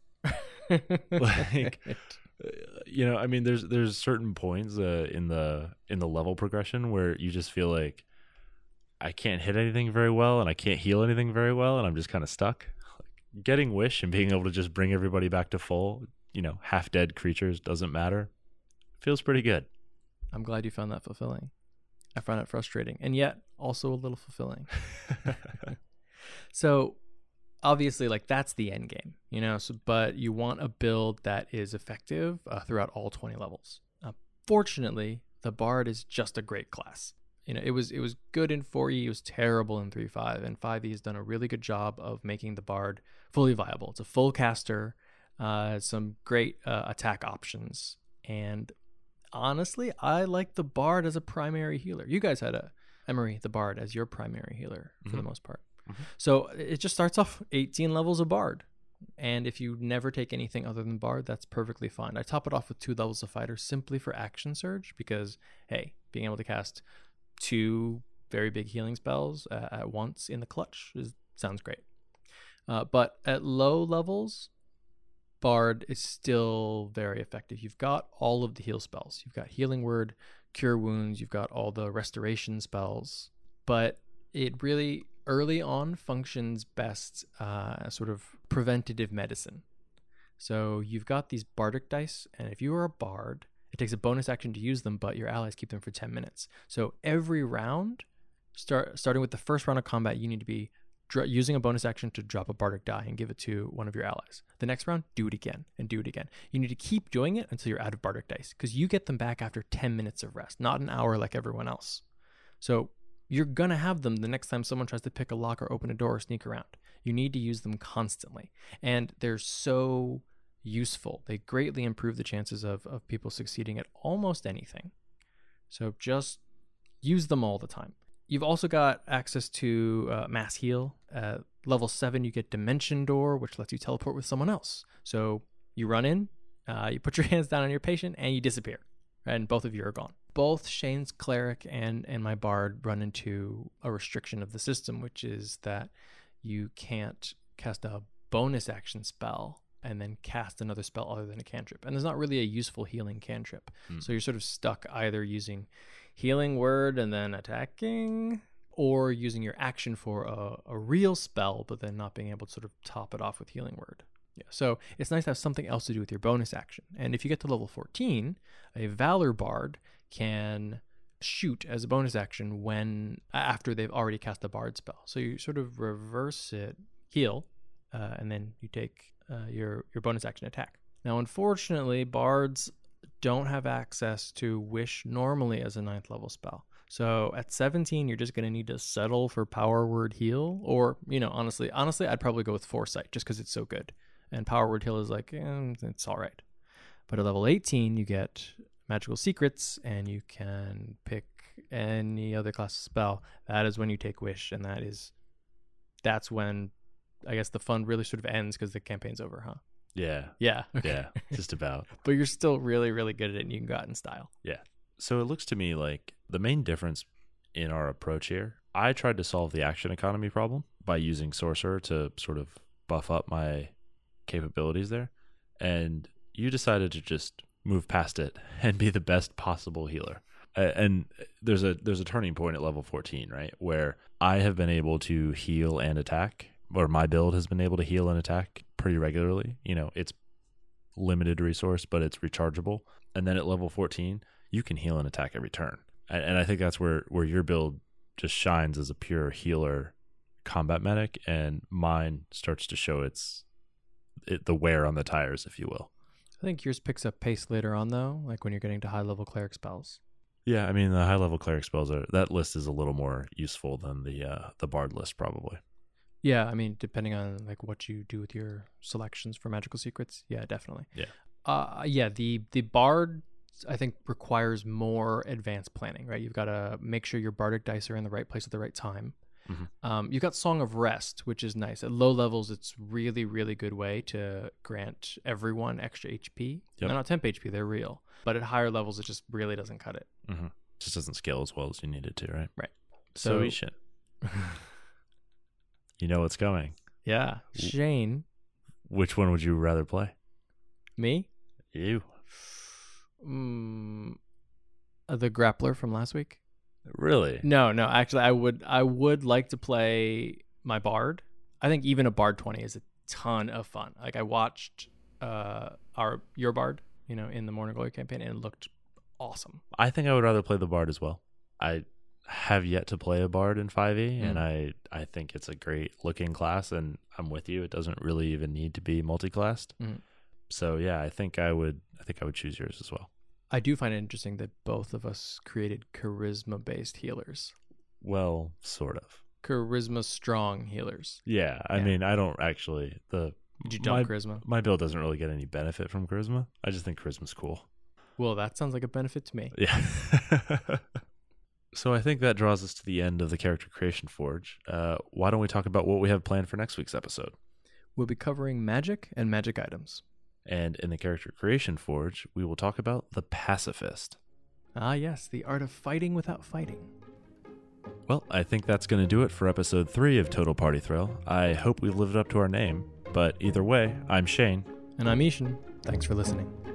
Like, you know, I mean, there's there's certain points uh, in the in the level progression where you just feel like I can't hit anything very well and I can't heal anything very well, and I'm just kind of stuck. Like, getting Wish and being able to just bring everybody back to full, you know, half dead creatures doesn't matter. Feels pretty good. I'm glad you found that fulfilling. I found it frustrating and yet also a little fulfilling. So obviously, like, that's the end game, you know, so, but you want a build that is effective uh, throughout all twenty levels. Uh, fortunately, the Bard is just a great class. You know, it was it was good in four E, it was terrible in three point five, and five E has done a really good job of making the Bard fully viable. It's a full caster, uh, some great uh, attack options, and honestly, I like the Bard as a primary healer. You guys had a Emery, the Bard, as your primary healer for mm-hmm. the most part. Mm-hmm. So it just starts off eighteen levels of Bard. And if you never take anything other than Bard, that's perfectly fine. I top it off with two levels of Fighter simply for Action Surge because, hey, being able to cast two very big healing spells uh, at once in the clutch is, sounds great. Uh, but at low levels, Bard is still very effective. You've got all of the heal spells. You've got Healing Word, Cure Wounds, you've got all the restoration spells. But it really, early on, functions best uh, as sort of preventative medicine. So you've got these Bardic dice, and if you are a Bard, it takes a bonus action to use them, but your allies keep them for ten minutes. So every round, start starting with the first round of combat, you need to be dr- using a bonus action to drop a Bardic die and give it to one of your allies. The next round, do it again and do it again. You need to keep doing it until you're out of Bardic dice, because you get them back after ten minutes of rest, not an hour like everyone else. So you're going to have them the next time someone tries to pick a lock or open a door or sneak around. You need to use them constantly. And they're so useful. They greatly improve the chances of, of people succeeding at almost anything. So just use them all the time. You've also got access to uh, Mass Heal. At level seven, you get Dimension Door, which lets you teleport with someone else. So you run in, uh, you put your hands down on your patient, and you disappear. And both of you are gone. Both Shane's Cleric and, and my Bard run into a restriction of the system, which is that you can't cast a bonus action spell and then cast another spell other than a cantrip. And there's not really a useful healing cantrip. Mm. So you're sort of stuck either using Healing Word and then attacking, or using your action for a, a real spell, but then not being able to sort of top it off with Healing Word. Yeah, so it's nice to have something else to do with your bonus action. And if you get to level fourteen, a Valor Bard can shoot as a bonus action when after they've already cast a Bard spell. So you sort of reverse it, heal, uh, and then you take uh, your, your bonus action attack. Now, unfortunately, Bards don't have access to Wish normally as a ninth level spell. So at seventeen, you're just going to need to settle for Power Word Heal, or, you know, honestly, honestly, I'd probably go with Foresight just because it's so good. And Power Word Heal is like, eh, it's all right. But at level eighteen, you get Magical Secrets, and you can pick any other class of spell, that is when you take Wish, and that is that's when I guess the fun really sort of ends because the campaign's over, huh? Yeah. Yeah. Okay. Yeah. Just about. But you're still really, really good at it, and you can go out in style. Yeah. So it looks to me like the main difference in our approach here, I tried to solve the action economy problem by using Sorcerer to sort of buff up my capabilities there. And you decided to just move past it and be the best possible healer. And there's a there's a turning point at level fourteen, right? Where I have been able to heal and attack, or my build has been able to heal and attack pretty regularly. You know, it's limited resource, but it's rechargeable. And then at level fourteen, you can heal and attack every turn. And, and I think that's where, where your build just shines as a pure healer combat medic, and mine starts to show its it, the wear on the tires, if you will. I think yours picks up pace later on, though, like when you're getting to high-level cleric spells. Yeah, I mean, the high-level cleric spells, are that list is a little more useful than the uh, the bard list, probably. Yeah, I mean, depending on like what you do with your selections for magical secrets. Yeah, definitely. Yeah. Uh, yeah, the, the bard, I think, requires more advanced planning, right? You've got to make sure your bardic dice are in the right place at the right time. Mm-hmm. Um, you've got Song of Rest, which is nice. At low levels, it's really, really good way to grant everyone extra H P. Yep. They're not temp H P, they're real. But at higher levels, it just really doesn't cut it. Mm-hmm. Just doesn't scale as well as you need it to, right? Right. So, So we should. You know what's coming. Yeah. Shane. Which one would you rather play? Me? You. Mm, uh, the grappler from last week? Really? No, no. Actually, I would I would like to play my bard. I think even a bard twenty is a ton of fun. Like I watched uh, our your bard, you know, in the Morning Glory campaign, and it looked awesome. I think I would rather play the bard as well. I have yet to play a bard in five e, Mm. and I, I think it's a great looking class, and I'm with you. It doesn't really even need to be multi-classed. Mm. So yeah, I think I would I think I would choose yours as well. I do find it interesting that both of us created charisma-based healers. Well, sort of. Charisma strong healers. Yeah, I Yeah. mean, I don't actually the Did you dump my, charisma? my build doesn't really get any benefit from charisma. I just think charisma's cool. Well, that sounds like a benefit to me. Yeah. So I think that draws us to the end of the Character Creation Forge. Uh, why don't we talk about what we have planned for next week's episode? We'll be covering magic and magic items. And in the Character Creation Forge, we will talk about the Pacifist. Ah, yes, the art of fighting without fighting. Well, I think that's going to do it for episode three of Total Party Thrill. I hope we've lived up to our name, but either way, I'm Shane. And I'm Ishan. Thanks for listening.